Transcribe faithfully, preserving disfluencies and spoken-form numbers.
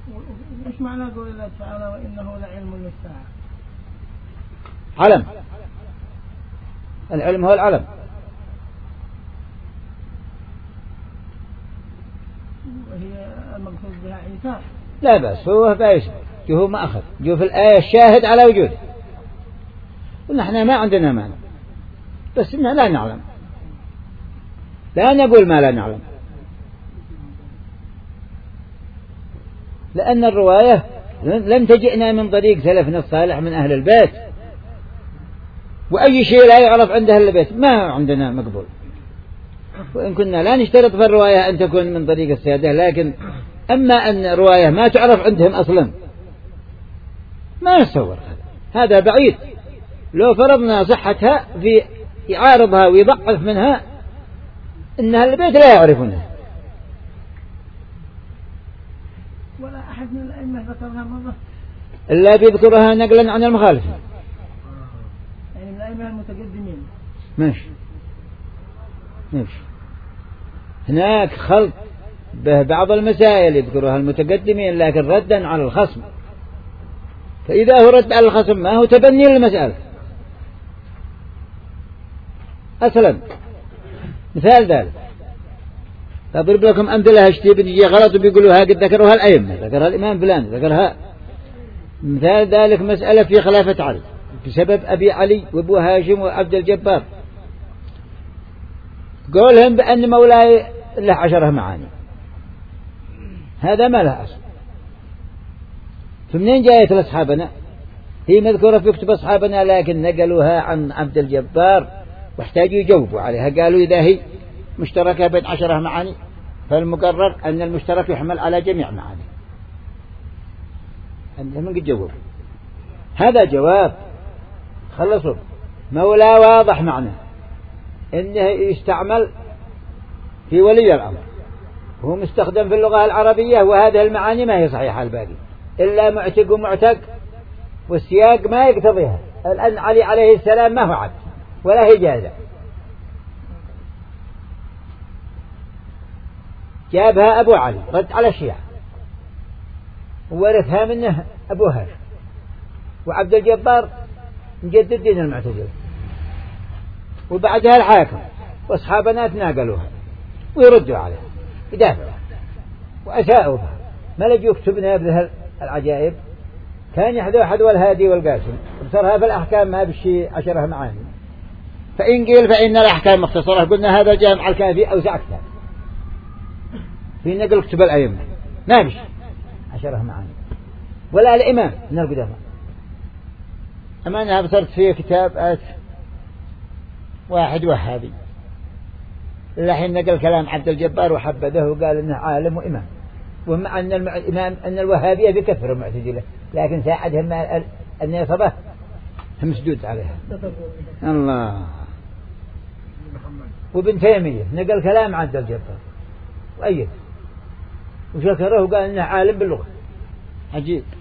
إيش معنى قول الله تعالى وإنه لعلم للساعة؟ علم، العلم هو العلم. وهي المقصود بها عيسى؟ لا بس هو بايش هو ما أخذ جو في الآية الشاهد على وجوده، ونحن ما عندنا مانع، بس إننا لا نعلم، لا نقول ما لا نعلم، لأن الرواية لم تجئنا من طريق سلفنا الصالح من أهل البيت، وأي شيء لا يعرف عند أهل البيت ما عندنا مقبول. وإن كنا لا نشترط في الرواية أن تكون من طريق السادة، لكن أما أن الرواية ما تعرف عندهم أصلا ما نتصور هذا، هذا بعيد. لو فرضنا صحتها في يعارضها ويضعف منها إن أهل البيت لا يعرفونها. ولا أحد من الأئمة ذكرها مرة إلا بيذكرها نقلا عن المخالفين، يعني من الأئمة المتقدمين. ماشي ماشي. هناك خلط ببعض المسائل يذكرها المتقدمين لكن ردا على الخصم، فإذا هو رد على الخصم ما هو تبني للمسألة أصلا. مثال ذلك أضرب لكم أمثلة هشتي بنجي غلط وبيقولوا ها قد ذكروها الأئمة، ذكرها الإمام فلان ذكرها. مثال ذلك مسألة في خلافة علي بسبب أبي علي وأبو هاشم وعبد الجبار، قولهم بأن مولاي له عشرة معاني، هذا ما له أصل. فمنين جاءت لأصحابنا؟ هي مذكورة في كتب أصحابنا لكن نقلوها عن عبد الجبار واحتاجوا يجاوبوا عليها، قالوا إذا هي مشتركة بين عشرة معاني فالمقرر أن المشترك يحمل على جميع معاني. عندهم قد جاوبوا، هذا جواب خلصوا. مولا واضح معنى إنه يستعمل في ولي الأمر، هو مستخدم في اللغة العربية، وهذه المعاني ما هي صحيحة الباقي إلا معتق ومعتق، والسياق ما يقتضيها. الآن علي عليه السلام ما هو عبد ولا هي جازة، جابها أبو علي رد على الشيعة وورثها منه أبو هاشم، وعبد الجبار مجدد دين المعتزلة، وبعدها الحاكم واصحابنا تناقلوها ويردوا عليها يدافعوا وأساءوا بها. ما لجوا كتبنا بذه العجائب، كان يحذو حذو الهادي والقاسم وبصرها في الأحكام ما بشي عشرة معاني، فإن قيل فإن الأحكام مختصرة قلنا هذا جامع الكافي أوسع كتاب في نقل كتب الأئمة ما بشي عشرة معاني، ولا الإمام من القدامى. أما أنا بصرت في كتاب واحد وهابي الحين نقل كلام عبد الجبار وحبده وقال إنه عالم وإمام، ومع أن الإمام أن الوهابية بكثر المعتزلة لكن ساعدهم أن يصبه مسدود عليها. الله. وابن تيمية نقل كلام عبد الجبار وأيد وشكره وقال إنه عالم باللغة. عجيب.